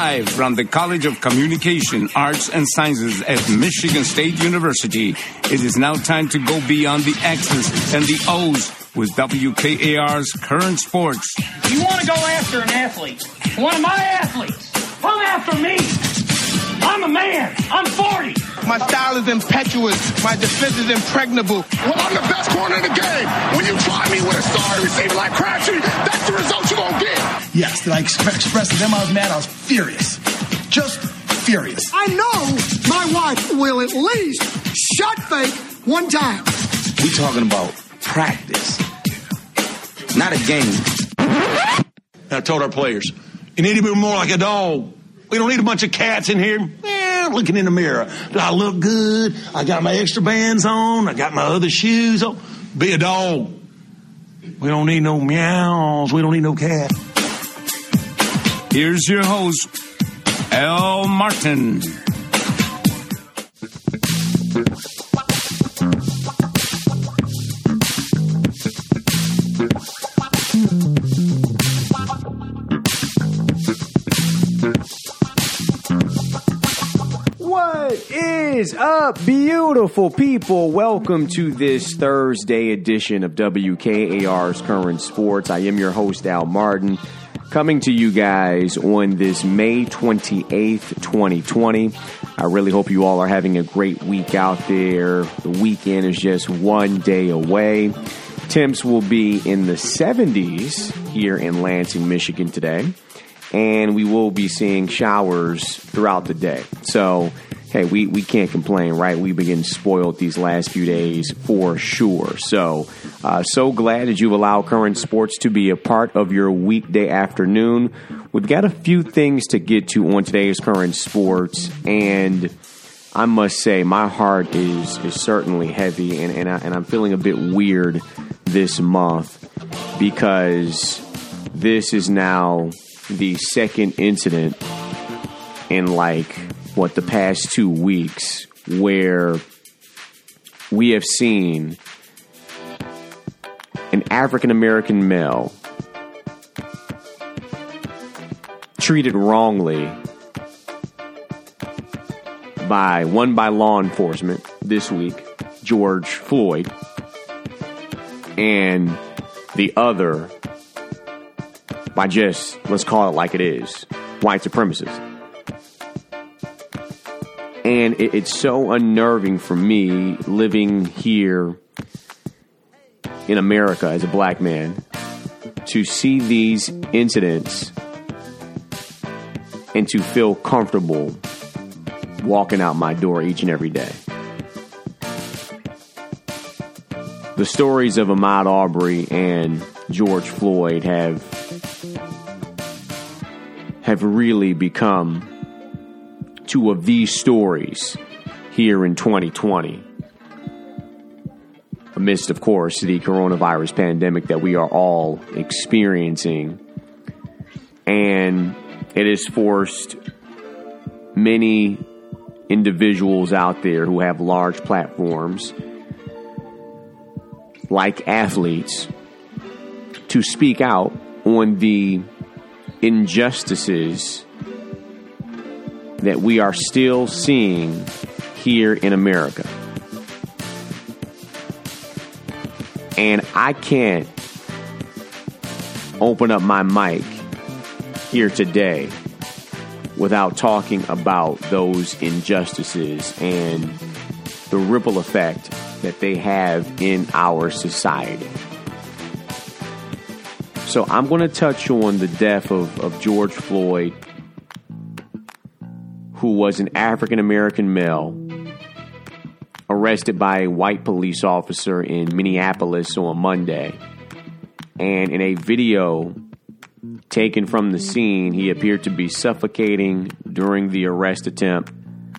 Live from the College of Communication, Arts, and Sciences at Michigan State University, it is now time to go beyond the X's and the O's with WKAR's Current Sports. You want to go after an athlete, one of my athletes, come after me. I'm a man. I'm 40. My style is impetuous. My defense is impregnable. Well, I'm the best corner in the game. When you try me with a star receiver like Crabtree, that's the result you're going to get. Yes, did I express to them I was mad? I was furious. Just furious. I know my wife will at least shot fake one time. We talking about practice, not a game. I told our players, you need to be more like a dog. We don't need a bunch of cats in here looking in the mirror. Do I look good? I got my extra bands on. I got my other shoes on. Be a dog. We don't need no meows. We don't need no cat. Here's your host, Al Martin. What is up, beautiful people? Welcome to this Thursday edition of WKAR's Current Sports. I am your host, Al Martin, coming to you guys on this May 28th, 2020. I really hope you all are having a great week out there. The weekend is just one day away. Temps will be in the 70s here in Lansing, Michigan today. And we will be seeing showers throughout the day. So, hey, we can't complain, right? We've been getting spoiled these last few days for sure. So glad that you've allowed Current Sports to be a part of your weekday afternoon. We've got a few things to get to on today's Current Sports. And I must say, my heart is certainly heavy. And I'm feeling a bit weird this month because this is now the second incident in the past 2 weeks where we have seen an African-American male treated wrongly by law enforcement this week, George Floyd, and the other by just, let's call it like it is, white supremacists. And it's so unnerving for me living here in America as a black man to see these incidents and to feel comfortable walking out my door each and every day. The stories of Ahmaud Arbery and George Floyd have really become two of these stories here in 2020. Amidst, of course, the coronavirus pandemic that we are all experiencing. And it has forced many individuals out there who have large platforms, like athletes, to speak out on the injustices that we are still seeing here in America. And I can't open up my mic here today without talking about those injustices and the ripple effect that they have in our society. So I'm going to touch on the death of George Floyd, who was an African-American male arrested by a white police officer in Minneapolis on Monday. And in a video taken from the scene, he appeared to be suffocating during the arrest attempt.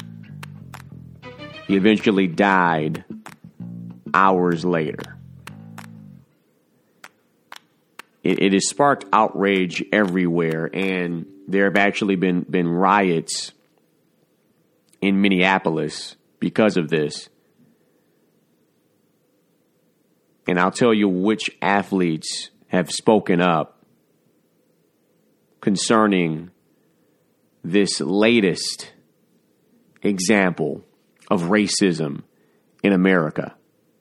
He eventually died hours later. It has sparked outrage everywhere, and there have actually been riots in Minneapolis because of this. And I'll tell you which athletes have spoken up concerning this latest example of racism in America.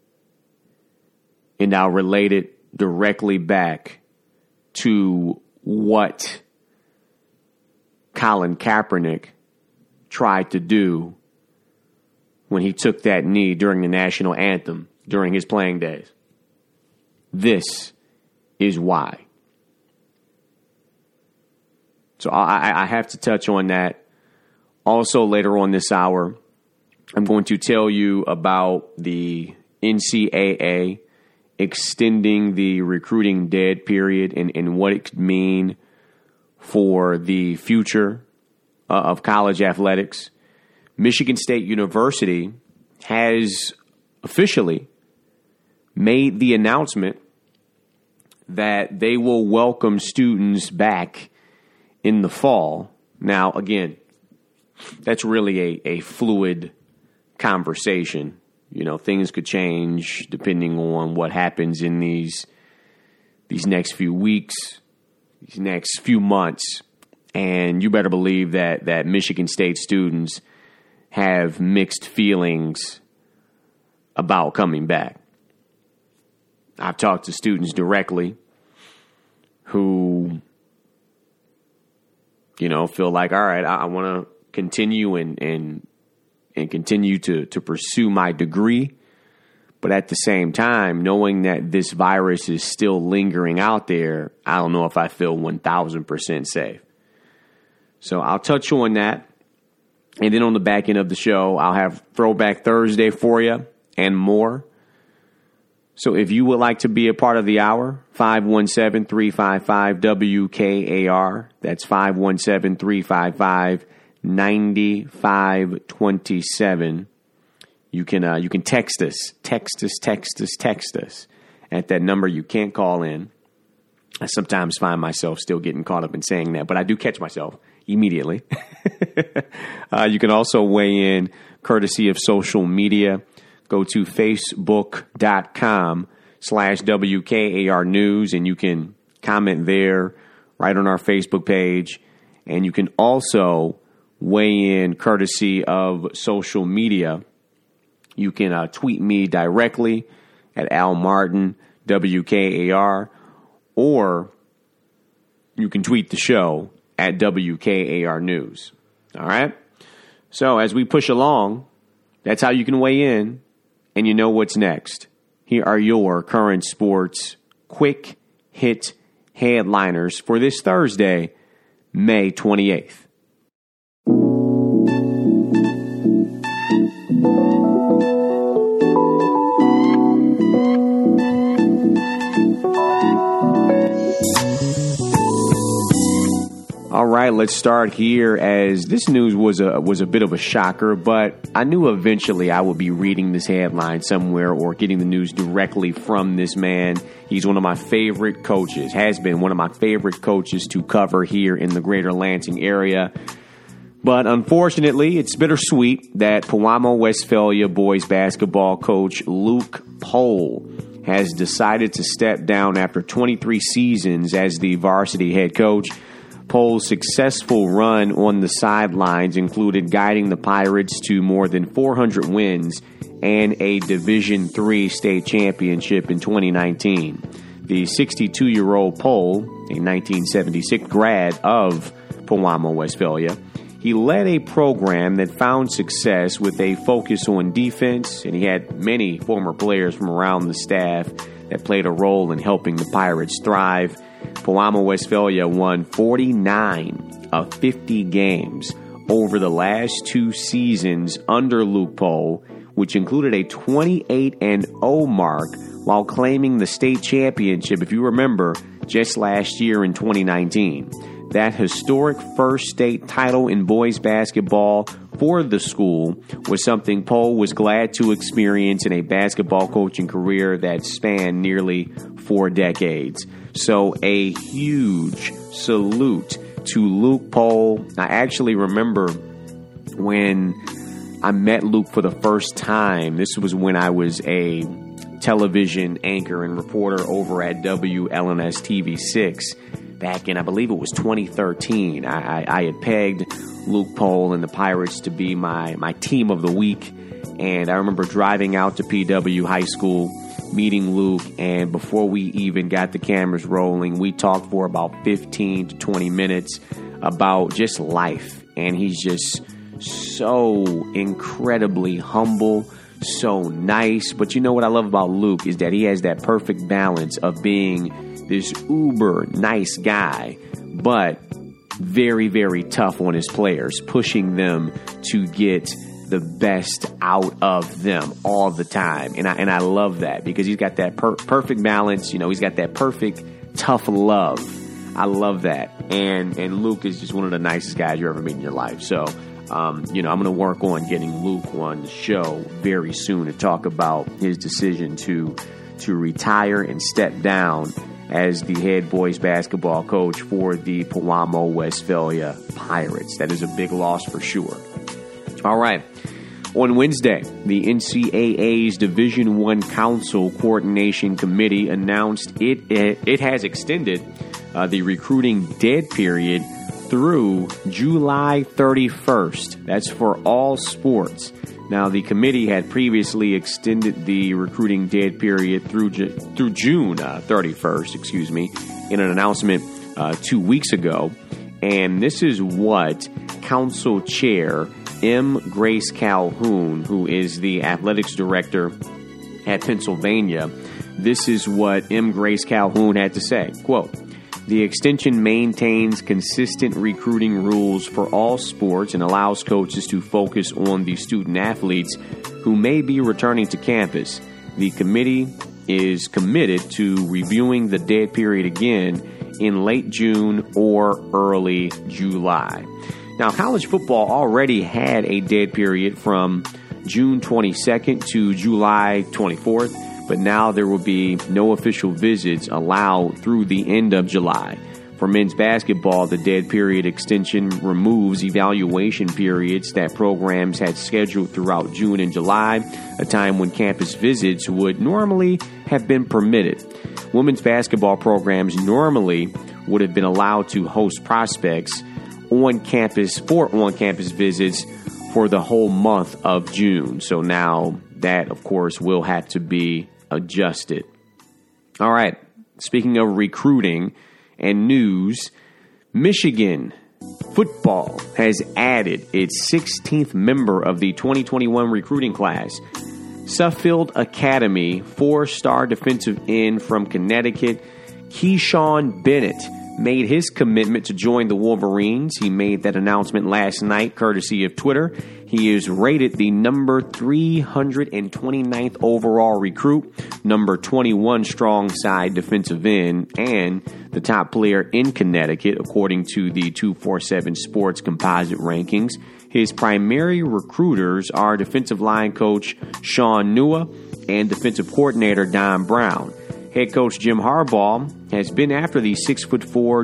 And I'll relate it directly back to what Colin Kaepernick tried to do when he took that knee during the national anthem during his playing days. This is why. So I have to touch on that. Also, later on this hour, I'm going to tell you about the NCAA extending the recruiting dead period and what it could mean for the future of college athletics. Michigan State University has officially made the announcement that they will welcome students back in the fall. Now, again, that's really a fluid conversation. You know, things could change depending on what happens in these next few weeks, these next few months. And you better believe that Michigan State students have mixed feelings about coming back. I've talked to students directly who, you know, feel like, all right, I want to continue and continue to pursue my degree. But at the same time, knowing that this virus is still lingering out there, I don't know if I feel 1,000% safe. So I'll touch on that. And then on the back end of the show, I'll have Throwback Thursday for you and more. So if you would like to be a part of the hour, 517-355-WKAR. That's 517-355-9527. You can text us at that number. You can't call in. I sometimes find myself still getting caught up in saying that, but I do catch myself immediately. You can also weigh in courtesy of social media. Go to facebook.com/WKAR News, and you can comment there right on our Facebook page. And you can also weigh in courtesy of social media. You can tweet me directly at Al Martin, WKAR, or you can tweet the show at WKAR News. All right? So as we push along, that's how you can weigh in, and you know what's next. Here are your current sports quick hit headliners for this Thursday, May 28th. All right, let's start here, as this news was a bit of a shocker, but I knew eventually I would be reading this headline somewhere or getting the news directly from this man. He's one of my favorite coaches, has been one of my favorite coaches to cover here in the greater Lansing area. But unfortunately, it's bittersweet that Pewamo Westphalia boys basketball coach Luke Pohl has decided to step down after 23 seasons as the varsity head coach. Pohl's successful run on the sidelines included guiding the Pirates to more than 400 wins and a Division III state championship in 2019. The 62-year-old Pohl, a 1976 grad of Pewamo Westphalia, he led a program that found success with a focus on defense, and he had many former players from around the staff that played a role in helping the Pirates thrive. Pewamo Westphalia won 49 of 50 games over the last two seasons under Luke Pohl, which included a 28-0 mark while claiming the state championship, if you remember, just last year in 2019. That historic first state title in boys basketball for the school was something Pohl was glad to experience in a basketball coaching career that spanned nearly 4 decades. So a huge salute to Luke Pohl. I actually remember when I met Luke for the first time. This was when I was a television anchor and reporter over at WLNS TV 6 back in, I believe it was 2013. I had pegged Luke Pohl and the Pirates to be my team of the week. And I remember driving out to PW High School, meeting Luke, and before we even got the cameras rolling, we talked for about 15 to 20 minutes about just life. And he's just so incredibly humble, so nice. But you know what I love about Luke is that he has that perfect balance of being this uber nice guy, but very, very tough on his players, pushing them to get the best out of them all the time. And I love that because he's got that perfect balance. You know, he's got that perfect tough love. I love that. And Luke is just one of the nicest guys you ever meet in your life. So, I'm going to work on getting Luke on the show very soon to talk about his decision to retire and step down as the head boys basketball coach for the Pewamo Westphalia Pirates. That is a big loss for sure. All right. On Wednesday, the NCAA's Division I Council Coordination Committee announced it has extended the recruiting dead period through July 31st. That's for all sports. Now, the committee had previously extended the recruiting dead period through June 31st, in an announcement 2 weeks ago. And this is what Council Chair M. Grace Calhoun, who is the athletics director at Pennsylvania, this is what M. Grace Calhoun had to say. Quote, "The extension maintains consistent recruiting rules for all sports and allows coaches to focus on the student athletes who may be returning to campus. The committee is committed to reviewing the dead period again in late June or early July." Now, college football already had a dead period from June 22nd to July 24th, but now there will be no official visits allowed through the end of July. For men's basketball, the dead period extension removes evaluation periods that programs had scheduled throughout June and July, a time when campus visits would normally have been permitted. Women's basketball programs normally would have been allowed to host prospects on-campus visits for the whole month of June. So now that, of course, will have to be adjusted. All right. Speaking of recruiting and news, Michigan football has added its 16th member of the 2021 recruiting class. Suffield Academy 4-star defensive end from Connecticut, Keyshawn Bennett, made his commitment to join the Wolverines. He made that announcement last night, courtesy of Twitter. He is rated the number 329th overall recruit, number 21 strong side defensive end, and the top player in Connecticut, according to the 247 Sports composite rankings. His primary recruiters are defensive line coach Sean Nua and defensive coordinator Don Brown. Head coach Jim Harbaugh has been after the 6'4",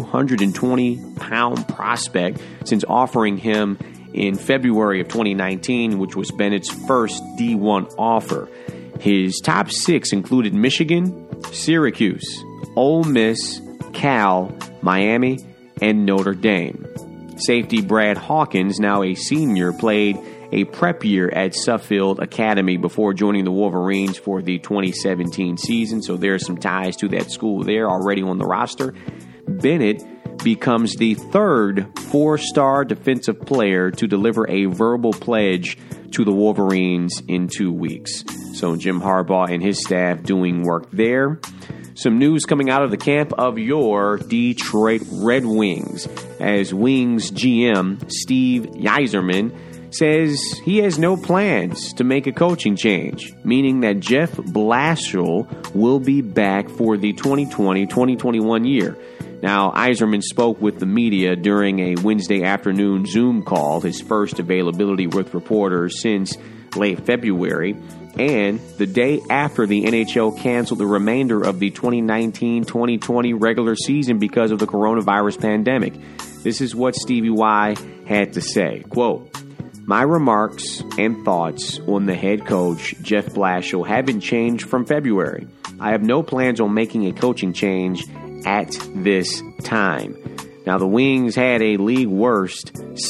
220-pound prospect since offering him in February of 2019, which was Bennett's first D1 offer. His top 6 included Michigan, Syracuse, Ole Miss, Cal, Miami, and Notre Dame. Safety Brad Hawkins, now a senior, played a prep year at Suffield Academy before joining the Wolverines for the 2017 season, so there are some ties to that school there already on the roster. Bennett becomes the third 4-star defensive player to deliver a verbal pledge to the Wolverines in 2 weeks. So Jim Harbaugh and his staff doing work there. Some news coming out of the camp of your Detroit Red Wings, as Wings GM Steve Yzerman says he has no plans to make a coaching change, meaning that Jeff Blashill will be back for the 2020-2021 year. Now, Yzerman spoke with the media during a Wednesday afternoon Zoom call, his first availability with reporters since late February, and the day after the NHL canceled the remainder of the 2019-2020 regular season because of the coronavirus pandemic. This is what Stevie Y had to say. Quote, "My remarks and thoughts on the head coach, Jeff Blashill, haven't changed from February. I have no plans on making a coaching change at this time. Now, the Wings had a league worst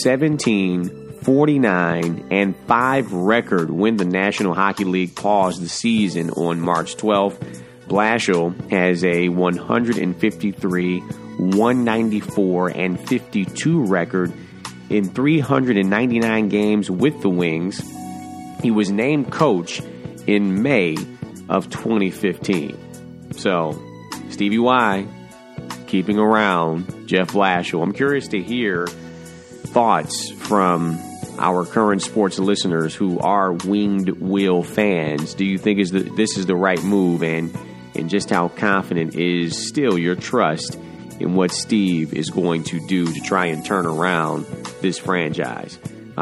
17-49-5 record when the National Hockey League paused the season on March 12th. Blashill has a 153-194-52 record in 399 games with the Wings. He was named coach in May of 2015. So, Stevie Y keeping around Jeff Blashill. I'm curious to hear thoughts from our current sports listeners who are Winged Wheel fans. Do you think this is the right move, and just how confident is still your trust in what Steve is going to do to try and turn around this franchise?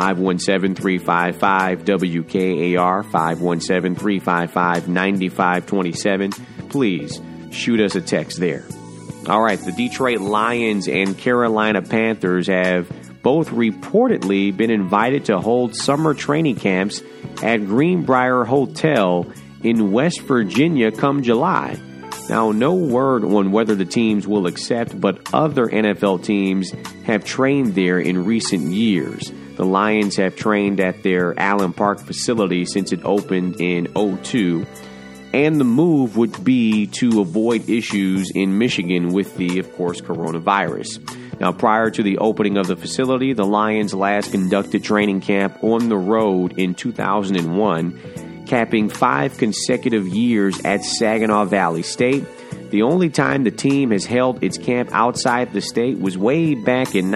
517-355-WKAR, 517-355-9527. Please shoot us a text there. All right, the Detroit Lions and Carolina Panthers have both reportedly been invited to hold summer training camps at Greenbrier Hotel in West Virginia come July. Now, no word on whether the teams will accept, but other NFL teams have trained there in recent years. The Lions have trained at their Allen Park facility since it opened in 2002. And the move would be to avoid issues in Michigan with the, of course, coronavirus. Now, prior to the opening of the facility, the Lions last conducted training camp on the road in 2001, capping 5 consecutive years at Saginaw Valley State. The only time the team has held its camp outside the state was way back in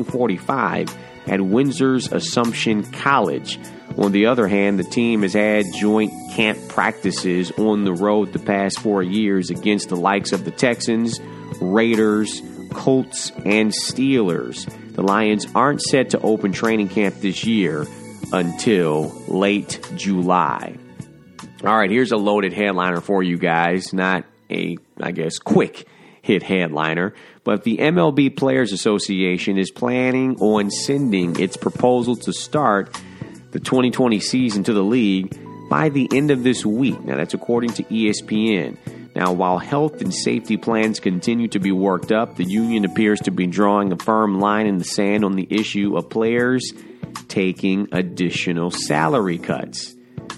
1945 at Windsor's Assumption College. On the other hand, the team has had joint camp practices on the road the past 4 years against the likes of the Texans, Raiders, Colts, and Steelers. The Lions aren't set to open training camp this year until late July. All right, here's a loaded headliner for you guys. Not a, quick hit headliner, but the MLB Players Association is planning on sending its proposal to start the 2020 season to the league by the end of this week. Now, that's according to ESPN. Now, while health and safety plans continue to be worked up, the union appears to be drawing a firm line in the sand on the issue of players taking additional salary cuts.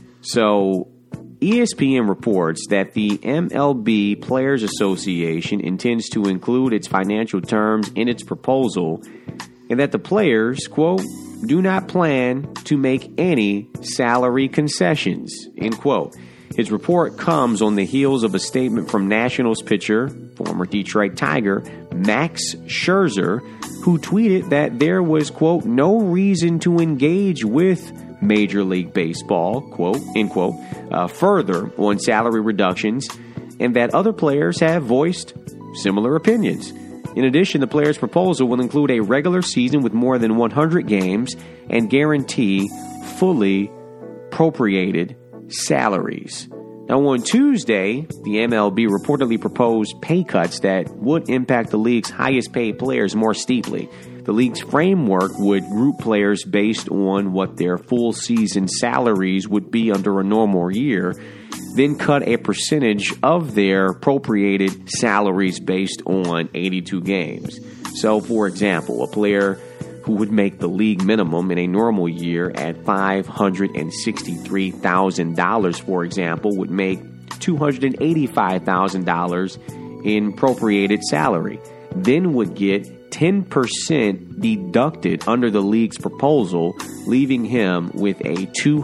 So, ESPN reports that the MLB Players Association intends to include its financial terms in its proposal, and that the players, quote, do not plan to make any salary concessions, end quote. His report comes on the heels of a statement from Nationals pitcher, former Detroit Tiger, Max Scherzer, who tweeted that there was, quote, no reason to engage with Major League Baseball, quote, end quote, further on salary reductions, and that other players have voiced similar opinions. In addition, the players' proposal will include a regular season with more than 100 games and guarantee fully appropriated salaries. Now, on Tuesday, the MLB reportedly proposed pay cuts that would impact the league's highest paid players more steeply. The league's framework would group players based on what their full season salaries would be under a normal year, then cut a percentage of their appropriated salaries based on 82 games. So, for example, a player who would make the league minimum in a normal year at $563,000, for example, would make $285,000 in appropriated salary, then would get 10% deducted under the league's proposal, leaving him with a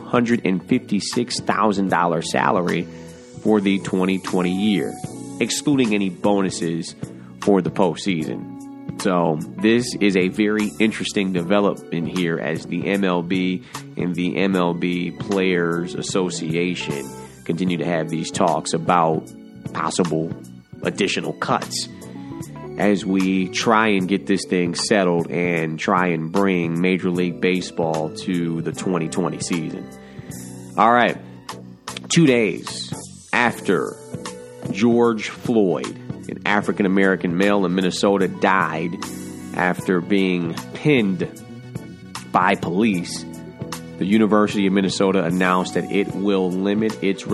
$256,000 salary for the 2020 year, excluding any bonuses for the postseason. So this is a very interesting development here as the MLB and the MLB Players Association continue to have these talks about possible additional cuts as we try and get this thing settled and try and bring Major League Baseball to the 2020 season. All right, 2 days after George Floyd, an African-American male in Minnesota, died after being pinned by police, the University of Minnesota announced that it will limit its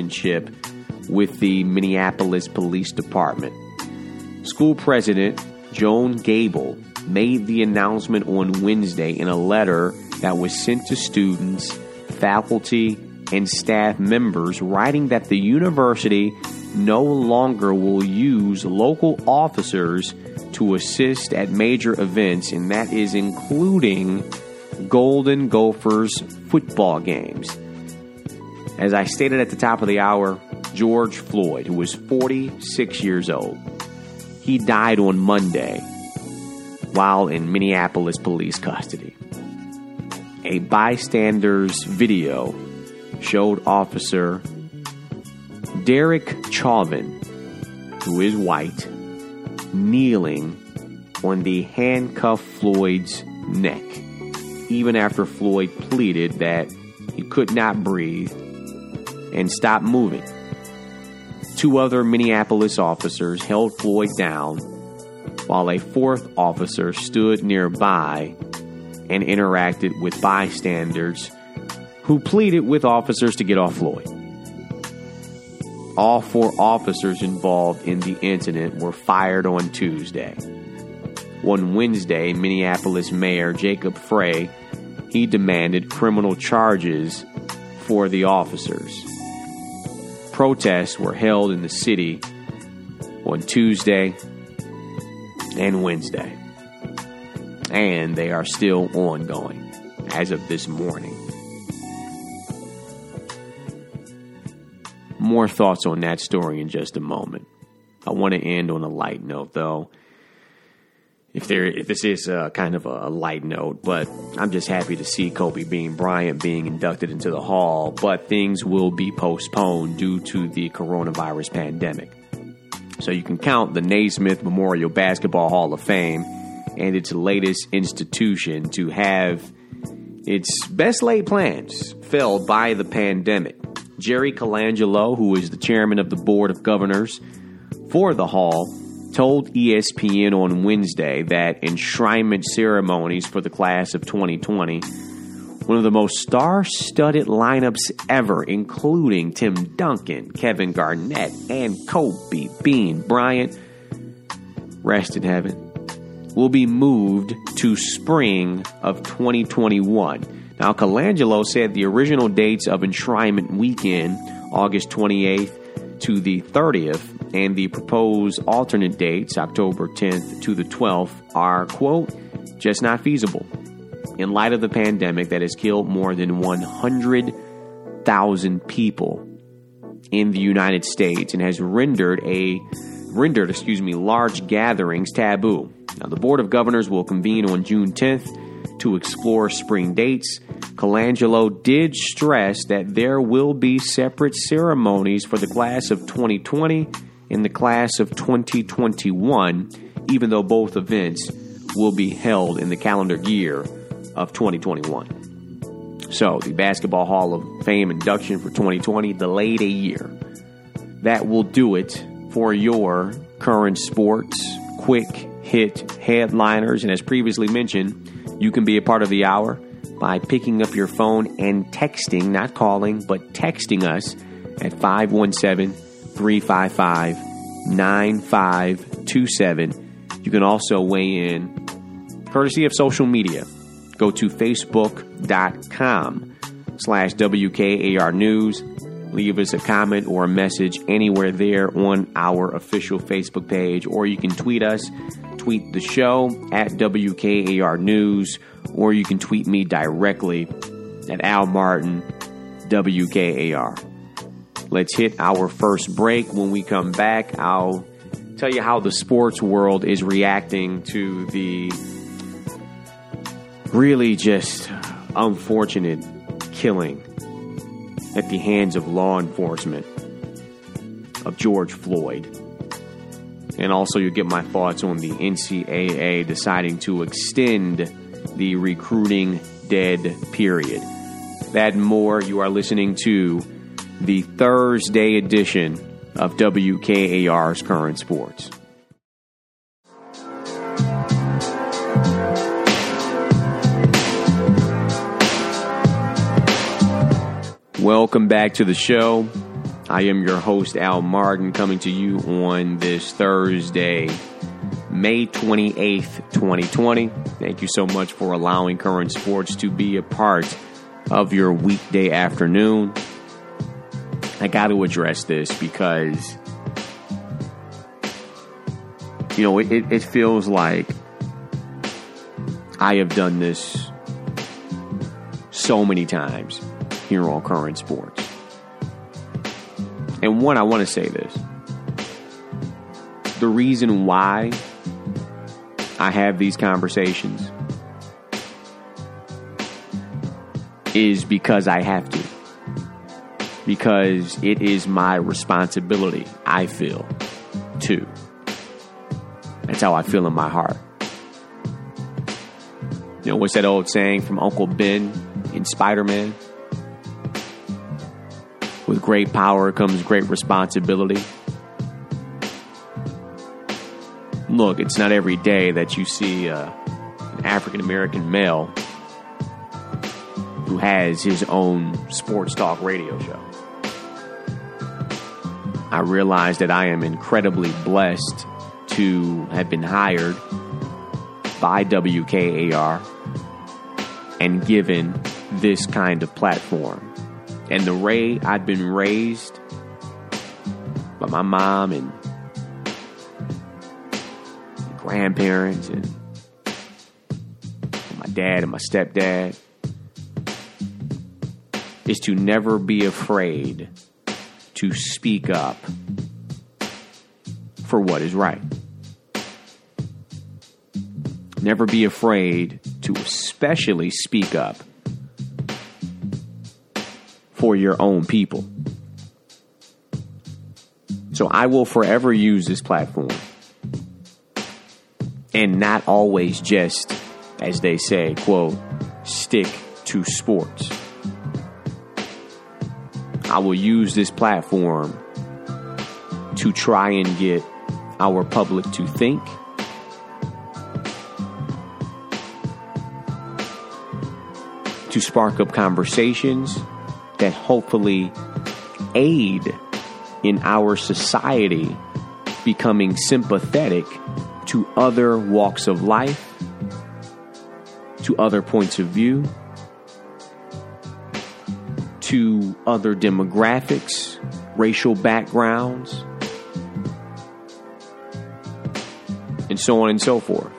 relationship with the Minneapolis Police Department. School president Joan Gable, made the announcement on Wednesday in a letter that was sent to students, faculty, and staff members, writing that the university no longer will use local officers to assist at major events, and that is including Golden Gophers football games. As I stated at the top of the hour, George Floyd, who was 46 years old, he died on Monday while in Minneapolis police custody. A bystander's video showed Officer Derek Chauvin, who is white, kneeling on the handcuffed Floyd's neck, even after Floyd pleaded that he could not breathe and stopped moving. 2 other Minneapolis officers held Floyd down, while a 4th officer stood nearby and interacted with bystanders who pleaded with officers to get off Floyd. All 4 officers involved in the incident were fired on Tuesday. On Wednesday, Minneapolis Mayor Jacob Frey, he demanded criminal charges for the officers. Protests were held in the city on Tuesday and Wednesday, and they are still ongoing as of this morning. More thoughts on that story in just a moment. I want to end on a light note, though. If this is kind of a light note, but I'm just happy to see Kobe Bryant being inducted into the Hall, but things will be postponed due to the coronavirus pandemic. So you can count the Naismith Memorial Basketball Hall of Fame and its latest institution to have its best laid plans failed by the pandemic. Jerry Colangelo, who is the chairman of the Board of Governors for the Hall, told ESPN on Wednesday that enshrinement ceremonies for the class of 2020, one of the most star-studded lineups ever, including Tim Duncan, Kevin Garnett, and Kobe Bryant, rest in heaven, will be moved to spring of 2021. Now, Colangelo said the original dates of enshrinement weekend, August 28th to the 30th, and the proposed alternate dates, October 10th to the 12th, are, quote, just not feasible in light of the pandemic that has killed more than 100,000 people in the United States and has rendered large gatherings taboo. Now, the Board of Governors will convene on June 10th to explore spring dates. Colangelo did stress that there will be separate ceremonies for the class of 2020 and the class of 2021, even though both events will be held in the calendar year of 2021. So, the Basketball Hall of Fame induction for 2020 delayed a year. That will do it for your current sports quick hit headliners. And as previously mentioned, you can be a part of the hour by picking up your phone and texting, not calling, but texting us at 517-355-9527. You can also weigh in courtesy of social media. Go to facebook.com/WKAR News. Leave us a comment or a message anywhere there on our official Facebook page, or you can tweet us. Tweet the show at WKAR News, or you can tweet me directly at Al Martin, WKAR. Let's hit our first break. When we come back, I'll tell you how the sports world is reacting to the really just unfortunate killing at the hands of law enforcement of George Floyd. And also you'll get my thoughts on the NCAA deciding to extend the recruiting dead period. That and more. You are listening to the Thursday edition of WKAR's Current Sports. Welcome back to the show. I am your host, Al Martin, coming to you on this Thursday, May 28th, 2020. Thank you so much for allowing Current Sports to be a part of your weekday afternoon. I got to address this because, you know, it feels like I have done this so many times here on Current Sports. And one, I want to say this. The reason why I have these conversations is because I have to. Because it is my responsibility, I feel, too. That's how I feel in my heart. You know, what's that old saying from Uncle Ben in Spider-Man? With great power comes great responsibility. Look, it's not every day that you see an African-American male who has his own sports talk radio show. I realize that I am incredibly blessed to have been hired by WKAR and given this kind of platform. And the way I've been raised by my mom and grandparents and my dad and my stepdad is to never be afraid to speak up for what is right. Never be afraid to especially speak up for your own people. So I will forever use this platform and not always just, as they say, quote, stick to sports. I will use this platform to try and get our public to think, to spark up conversations that hopefully aid in our society becoming sympathetic to other walks of life, to other points of view, to other demographics, racial backgrounds, and so on and so forth.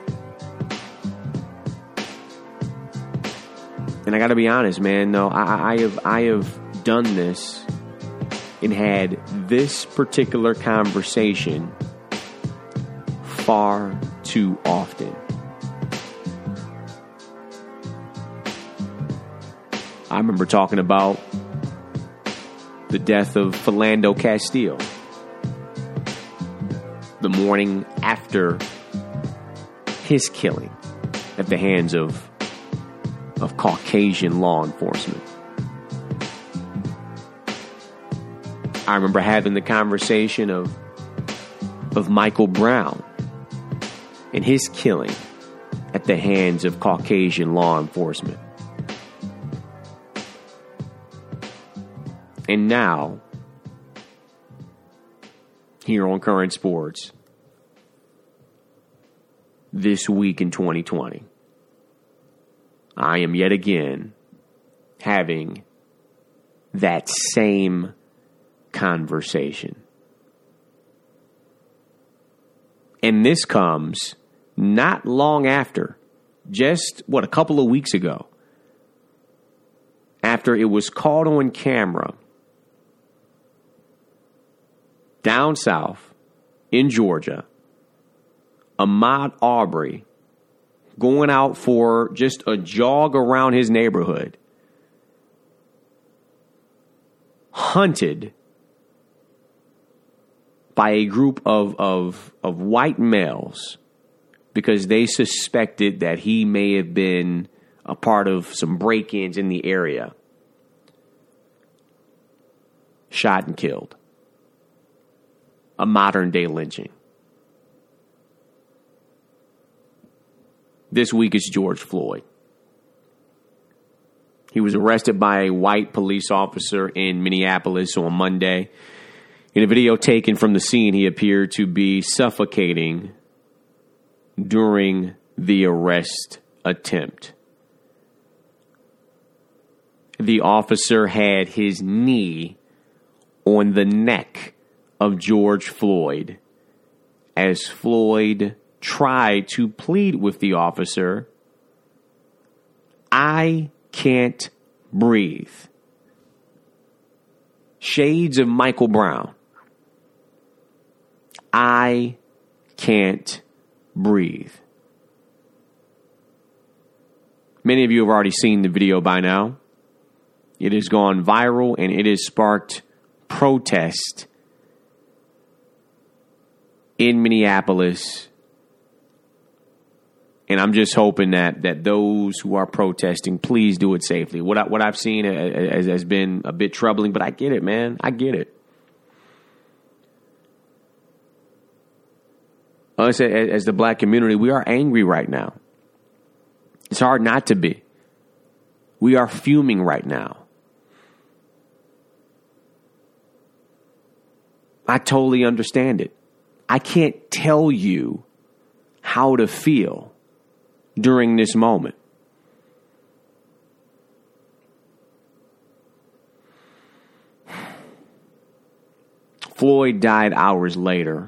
And I got to be honest, man. No, I have done this and had this particular conversation far too often. I remember talking about the death of Philando Castile the morning after his killing at the hands of Caucasian law enforcement. I remember having the conversation of Michael Brown and his killing at the hands of Caucasian law enforcement. And now, here on Current Sports, this week in 2020, I am yet again having that same conversation. And this comes not long after, just, a couple of weeks ago, after it was caught on camera down south in Georgia, Ahmaud Arbery going out for just a jog around his neighborhood, hunted by a group of white males because they suspected that he may have been a part of some break-ins in the area. Shot and killed. A modern-day lynching. This week is George Floyd. He was arrested by a white police officer in Minneapolis on Monday. In a video taken from the scene, he appeared to be suffocating during the arrest attempt. The officer had his knee on the neck of George Floyd as Floyd tried to plead with the officer, "I can't breathe." Shades of Michael Brown. I can't breathe. Many of you have already seen the video by now. It has gone viral and it has sparked protest in Minneapolis. And I'm just hoping that those who are protesting, please do it safely. What I've seen has been a bit troubling, but I get it, man. I get it. Us as the black community, we are angry right now. It's hard not to be. We are fuming right now. I totally understand it. I can't tell you how to feel during this moment. Floyd died hours later.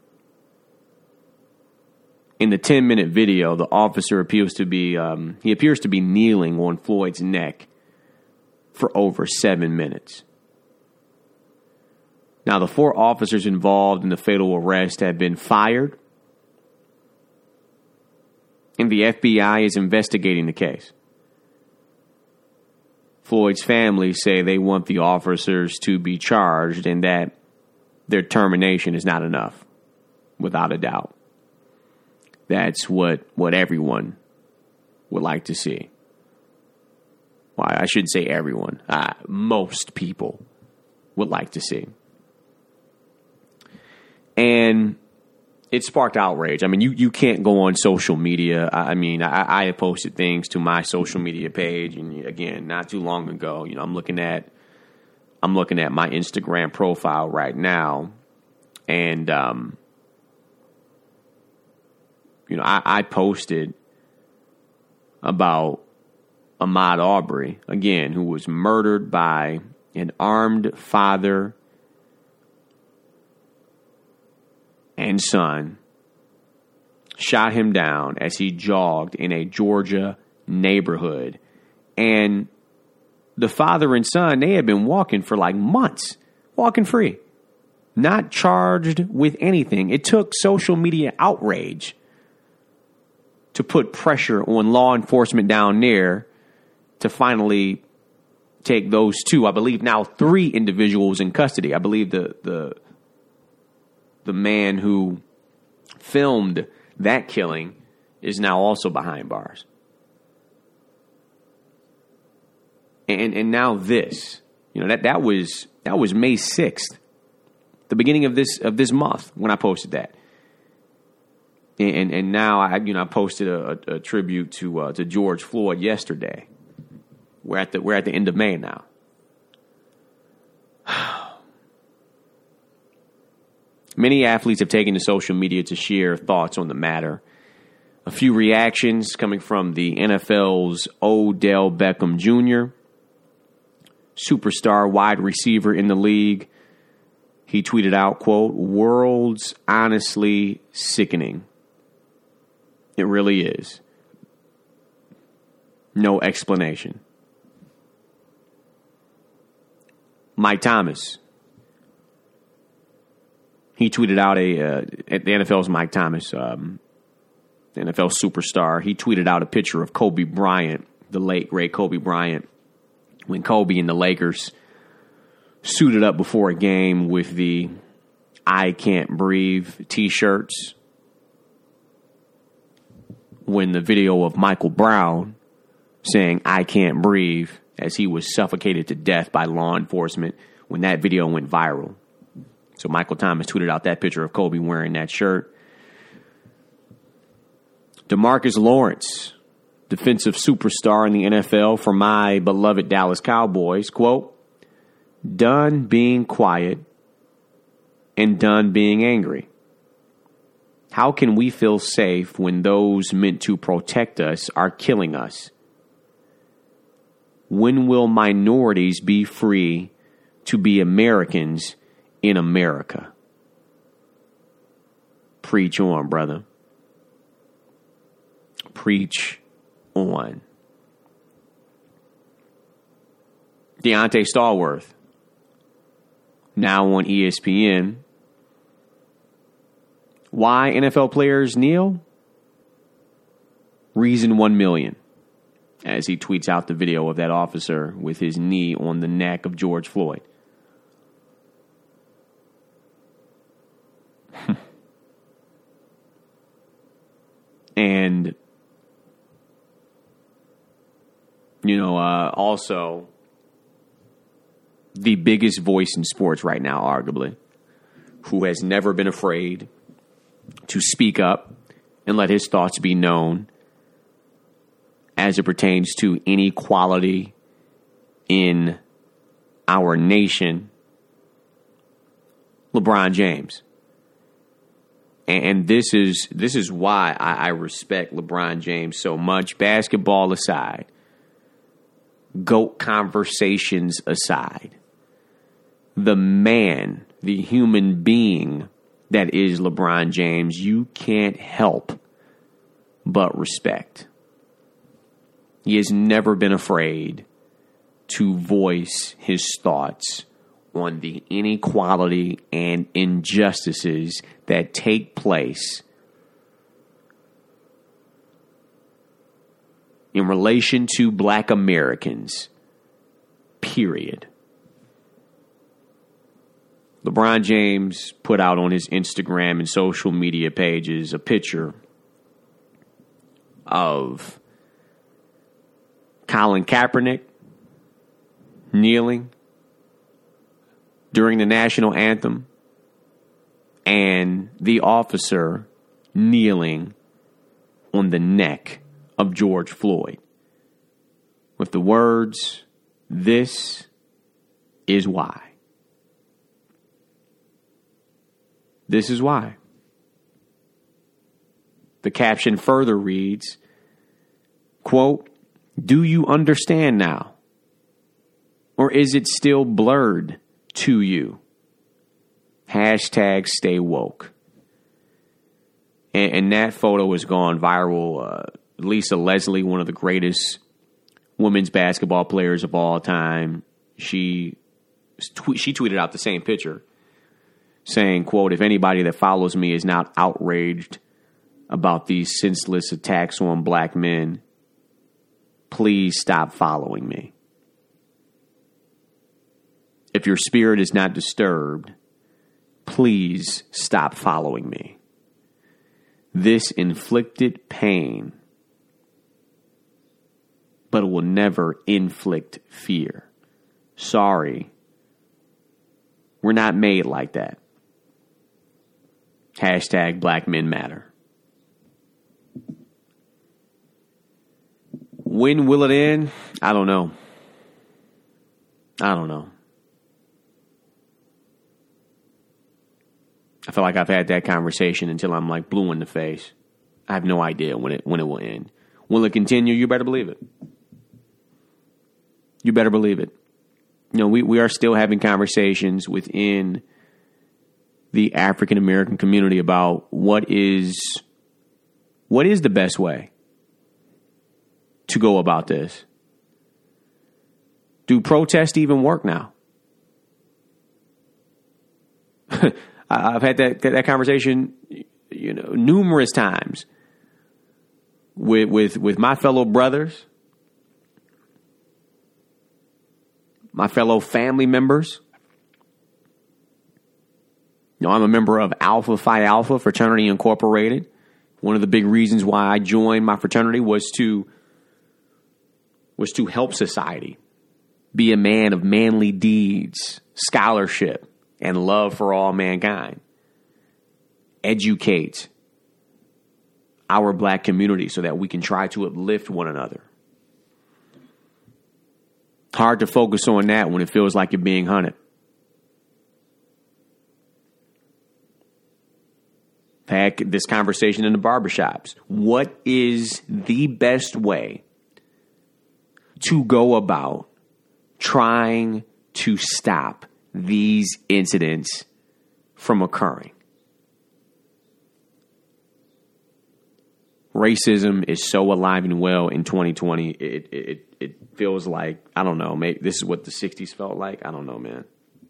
In the 10-minute video, the officer appears to be kneeling on Floyd's neck for over 7 minutes. Now, the 4 officers involved in the fatal arrest have been fired, and the FBI is investigating the case. Floyd's family say they want the officers to be charged and that their termination is not enough, without a doubt. That's what everyone would like to see. Well, I shouldn't say everyone. Most people would like to see. And it sparked outrage. I mean, you can't go on social media. I have posted things to my social media page, and again, not too long ago, I'm looking at my Instagram profile right now, and I posted about Ahmaud Arbery, again, who was murdered by an armed father and son, shot him down as he jogged in a Georgia neighborhood. And the father and son, they had been walking for like months, walking free, not charged with anything. It took social media outrage to put pressure on law enforcement down there to finally take those 2, I believe now 3 individuals in custody. I believe the man who filmed that killing is now also behind bars. And now this, that was May 6th, the beginning of this month when I posted that. And now I posted a tribute to George Floyd yesterday. We're at the end of May now. Many athletes have taken to social media to share thoughts on the matter. A few reactions coming from the NFL's Odell Beckham Jr., superstar wide receiver in the league. He tweeted out, quote, "World's honestly sickening. It really is. No explanation." Mike Thomas. He tweeted out at the NFL's Mike Thomas, the NFL superstar. He tweeted out a picture of Kobe Bryant, the late, great Kobe Bryant, when Kobe and the Lakers suited up before a game with the "I Can't Breathe" T-shirts. When the video of Michael Brown saying "I can't breathe" as he was suffocated to death by law enforcement, when that video went viral. So Michael Thomas tweeted out that picture of Kobe wearing that shirt. DeMarcus Lawrence, defensive superstar in the NFL for my beloved Dallas Cowboys, quote, "Done being quiet and done being angry. How can we feel safe when those meant to protect us are killing us? When will minorities be free to be Americans in America? Preach on, brother. Preach on. Deontay Stallworth, now on ESPN. Why NFL players kneel? Reason 1 million. As he tweets out the video of that officer with his knee on the neck of George Floyd. And, also the biggest voice in sports right now, arguably, who has never been afraid to speak up and let his thoughts be known as it pertains to inequality in our nation, LeBron James. And this is why I respect LeBron James so much. Basketball aside, GOAT conversations aside, the man, the human being that is LeBron James, you can't help but respect. He has never been afraid to voice his thoughts on the inequality and injustices that take place in relation to Black Americans, period. LeBron James put out on his Instagram and social media pages a picture of Colin Kaepernick kneeling during the national anthem and the officer kneeling on the neck of George Floyd with the words, "This is why." This is why. The caption further reads, quote, "Do you understand now? Or is it still blurred to you? Hashtag stay woke." And that photo has gone viral. Lisa Leslie, one of the greatest women's basketball players of all time, she tweeted out the same picture saying, quote, "If anybody that follows me is not outraged about these senseless attacks on black men, please stop following me. If your spirit is not disturbed, please stop following me. This inflicted pain, but it will never inflict fear. Sorry, we're not made like that. Hashtag Black Men Matter." When will it end? I don't know. I feel like I've had that conversation until I'm like blue in the face. I have no idea when it will end. Will it continue? You better believe it. You better believe it. We are still having conversations within the African American community about what is the best way to go about this. Do protests even work now? I've had that conversation, numerous times with my fellow brothers, my fellow family members. I'm a member of Alpha Phi Alpha Fraternity Incorporated. One of the big reasons why I joined my fraternity was to help society, be a man of manly deeds, scholarship, and love for all mankind. Educate our black community so that we can try to uplift one another. Hard to focus on that when it feels like you're being hunted. had this conversation in the barbershops. What is the best way to go about trying to stop these incidents from occurring? Racism is so alive and well in 2020. It feels like, I don't know, maybe this is what the 60s felt like. I don't know, man.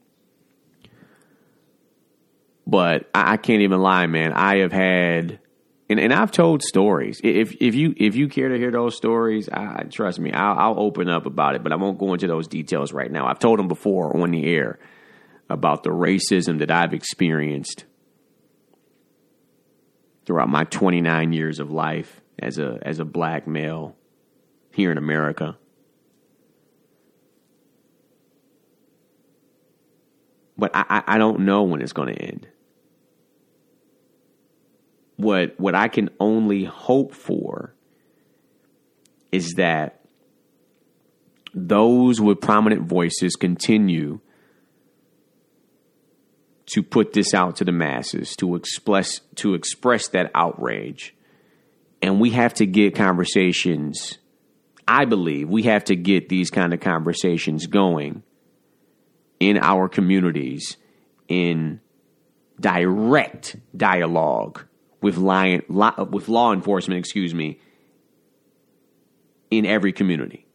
But I can't even lie, man. I have had, and I've told stories. If you care to hear those stories, trust me, I'll open up about it. But I won't go into those details right now. I've told them before on the air about the racism that I've experienced throughout my 29 years of life as a black male here in America. But I don't know when it's going to end. What I can only hope for is that those with prominent voices continue to put this out to the masses, to express that outrage. And we have to get conversations. I believe we have to get these kind of conversations going in our communities in direct dialogue with law enforcement, in every community.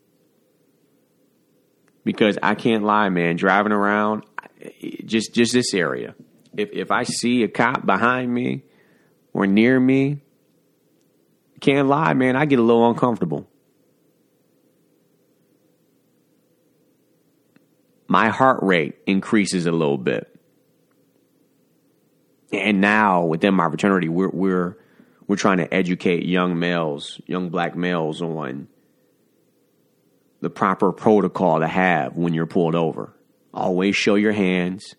Because I can't lie, man, driving around, just this area, if I see a cop behind me or near me, can't lie, man, I get a little uncomfortable. My heart rate increases a little bit. And now within my fraternity, we're trying to educate young black males on the proper protocol to have when you're pulled over. Always show your hands.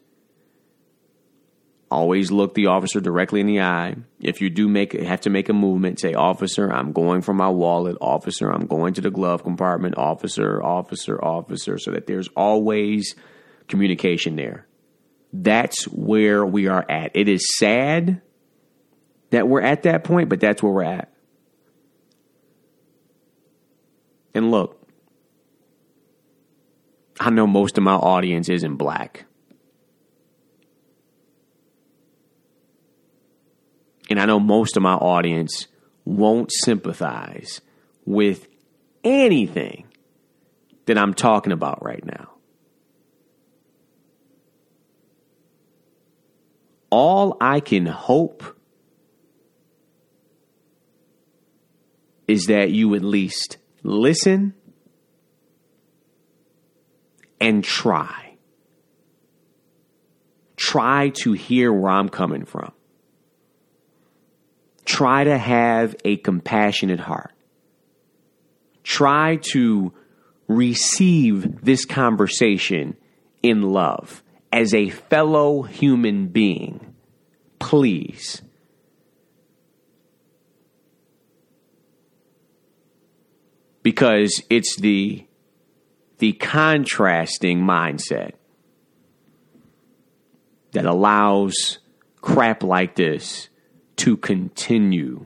Always look the officer directly in the eye. If you do have to make a movement, say, "Officer, I'm going for my wallet. Officer, I'm going to the glove compartment. Officer, officer, officer," so that there's always communication there. That's where we are at. It is sad that we're at that point, but that's where we're at. And look, I know most of my audience isn't black. And I know most of my audience won't sympathize with anything that I'm talking about right now. All I can hope is that you at least listen and try. Try to hear where I'm coming from. Try to have a compassionate heart. Try to receive this conversation in love as a fellow human being. Please. Because it's the contrasting mindset that allows crap like this to continue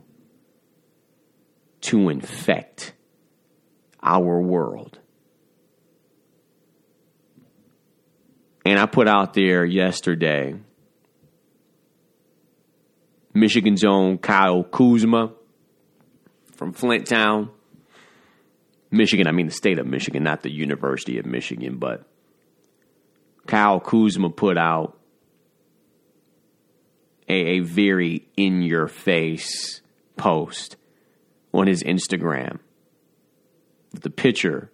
to infect our world. And I put out there yesterday, Michigan's own Kyle Kuzma from Flint Town. Michigan, I mean the state of Michigan, not the University of Michigan, but Kyle Kuzma put out a very in-your-face post on his Instagram with a picture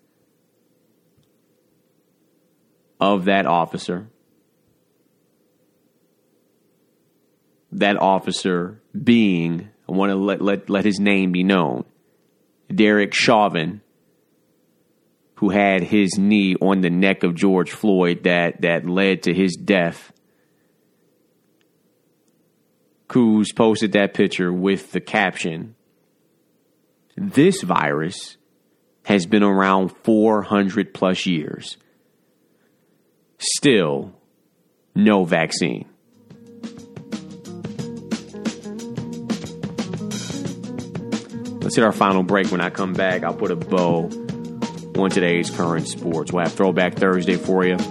of that officer. That officer being, I want to let his name be known, Derek Chauvin, who had his knee on the neck of George Floyd that led to his death. Kuz posted that picture with the caption, "This virus has been around 400 plus years. Still, no vaccine." Let's hit our final break. When I come back, I'll put a bow on today's current sports. We'll have Throwback Thursday for you.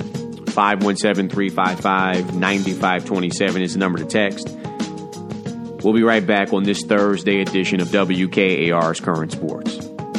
517-355-9527 is the number to text. We'll be right back on this Thursday edition of WKAR's Current Sports.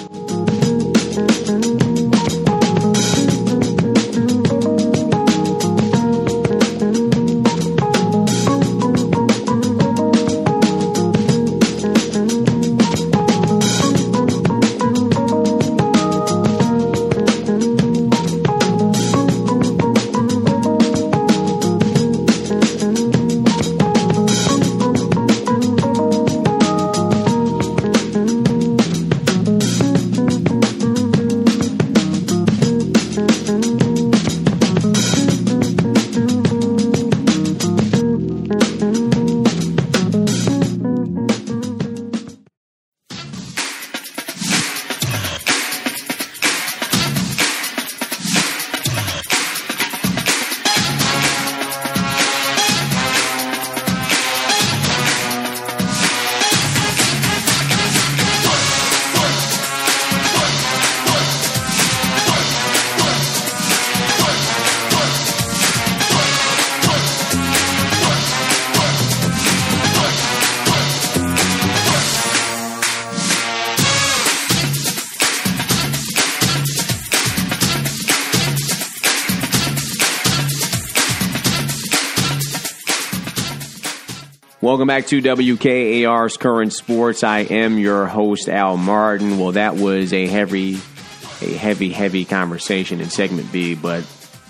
Welcome back to WKAR's Current Sports. I am your host, Al Martin. Well, that was a heavy conversation in segment B, but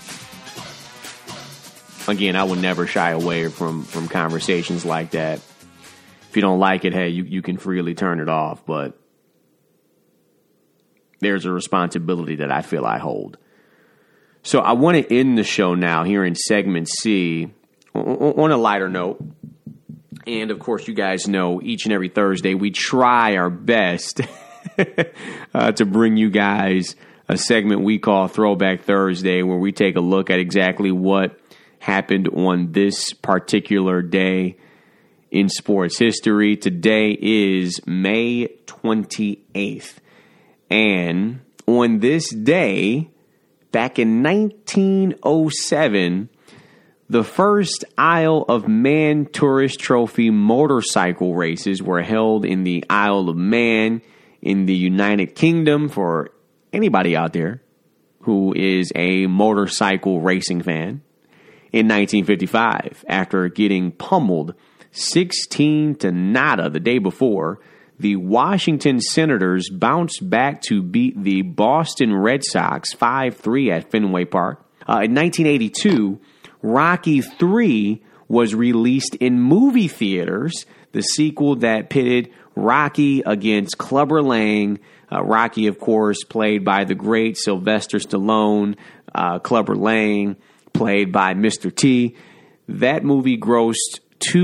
again, I would never shy away from conversations like that. If you don't like it, hey, you can freely turn it off, but there's a responsibility that I feel I hold. So I want to end the show now here in segment C on a lighter note. And, of course, you guys know each and every Thursday we try our best to bring you guys a segment we call Throwback Thursday, where we take a look at exactly what happened on this particular day in sports history. Today is May 28th. And on this day, back in 1907, the first Isle of Man Tourist Trophy motorcycle races were held in the Isle of Man in the United Kingdom. For anybody out there who is a motorcycle racing fan, in 1955, after getting pummeled 16-0 the day before, the Washington Senators bounced back to beat the Boston Red Sox 5-3 at Fenway Park. In 1982, Rocky III was released in movie theaters, the sequel that pitted Rocky against Clubber Lang. Rocky, of course, played by the great Sylvester Stallone. Clubber Lang, played by Mr. T. That movie grossed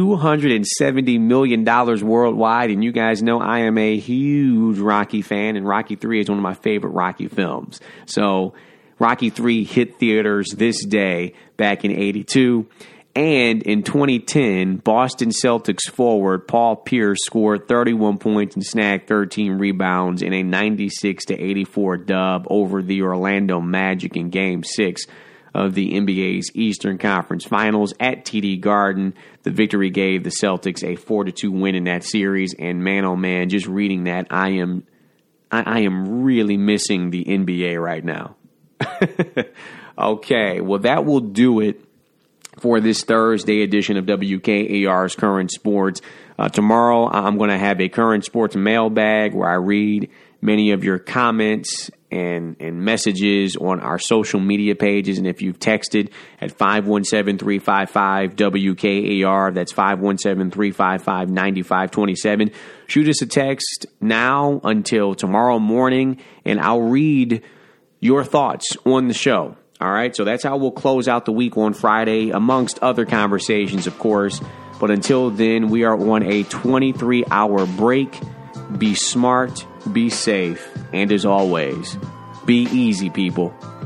$270 million worldwide, and you guys know I am a huge Rocky fan, and Rocky III is one of my favorite Rocky films. So Rocky III hit theaters this day back in 82. And in 2010, Boston Celtics forward Paul Pierce scored 31 points and snagged 13 rebounds in a 96-84 dub over the Orlando Magic in Game 6 of the NBA's Eastern Conference Finals at TD Garden. The victory gave the Celtics a 4-2 win in that series. And man, oh man, just reading that, I am really missing the NBA right now. Okay, well, that will do it for this Thursday edition of WKAR's Current Sports. Tomorrow, I'm going to have a Current Sports mailbag where I read many of your comments and messages on our social media pages. And if you've texted at 517-355-WKAR, that's 517-355-9527, shoot us a text now until tomorrow morning, and I'll read your thoughts on the show. All right, so that's how we'll close out the week on Friday, amongst other conversations, of course. But until then, we are on a 23-hour break. Be smart, be safe, and as always, be easy, people.